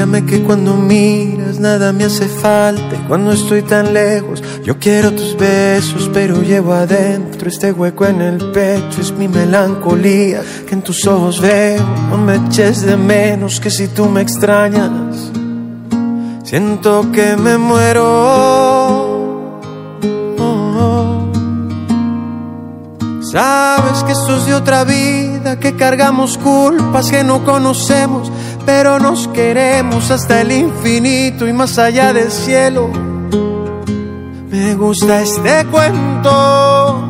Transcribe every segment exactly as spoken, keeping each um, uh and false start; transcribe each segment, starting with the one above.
Mírame que cuando miras nada me hace falta, y cuando estoy tan lejos yo quiero tus besos, pero llevo adentro este hueco en el pecho. Es mi melancolía que en tus ojos veo. No me eches de menos, que si tú me extrañas siento que me muero. Oh, oh. Sabes que esto es de otra vida, que cargamos culpas que no conocemos, pero nos queremos hasta el infinito y más allá del cielo. Me gusta este cuento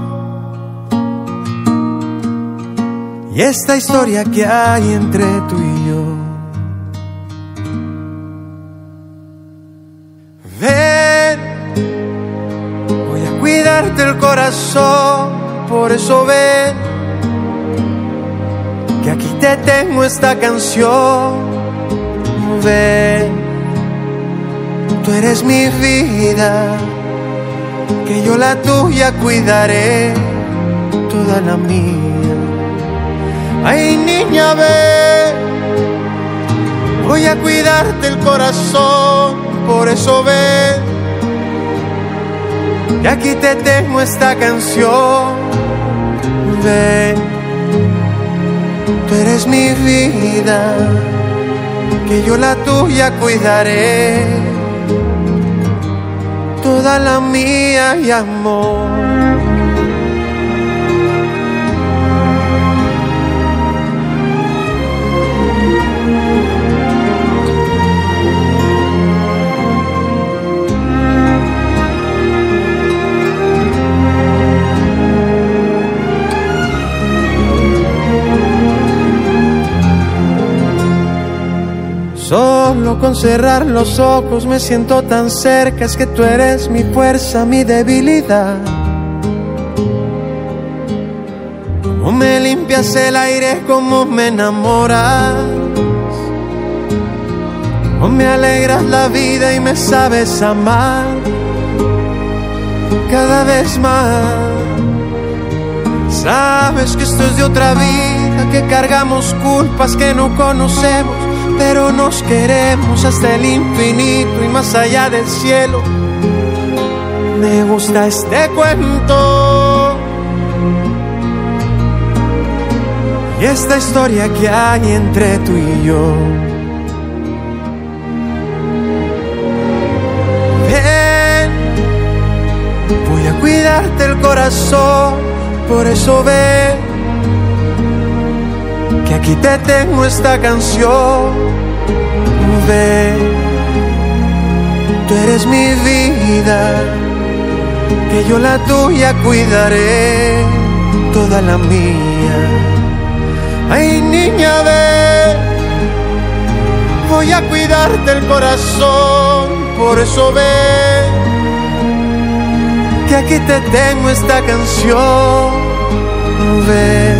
y esta historia que hay entre tú y yo. Ven, voy a cuidarte el corazón, por eso ven, que aquí te tengo esta canción. Ven, tú eres mi vida, que yo la tuya cuidaré, toda la mía. Ay, niña, ven, voy a cuidarte el corazón, por eso ven, que aquí te tengo esta canción. Ven, tú eres mi vida, que yo la tuya cuidaré, toda la mía y amor. Solo con cerrar los ojos me siento tan cerca, es que tú eres mi fuerza, mi debilidad. Cómo me limpias el aire, cómo me enamoras, cómo me alegras la vida y me sabes amar cada vez más. Sabes que esto es de otra vida, que cargamos culpas que no conocemos, pero nos queremos hasta el infinito y más allá del cielo. Me gusta este cuento y esta historia que hay entre tú y yo. Ven, voy a cuidarte el corazón, por eso ven, que aquí te tengo esta canción. Ven, tú eres mi vida, que yo la tuya cuidaré, toda la mía. Ay, niña, ven, voy a cuidarte el corazón, por eso ven, que aquí te tengo esta canción. Ven,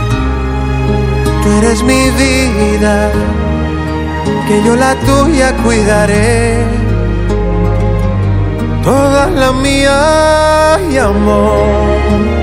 tú eres mi vida, que yo la tuya cuidaré, toda la mía y amor.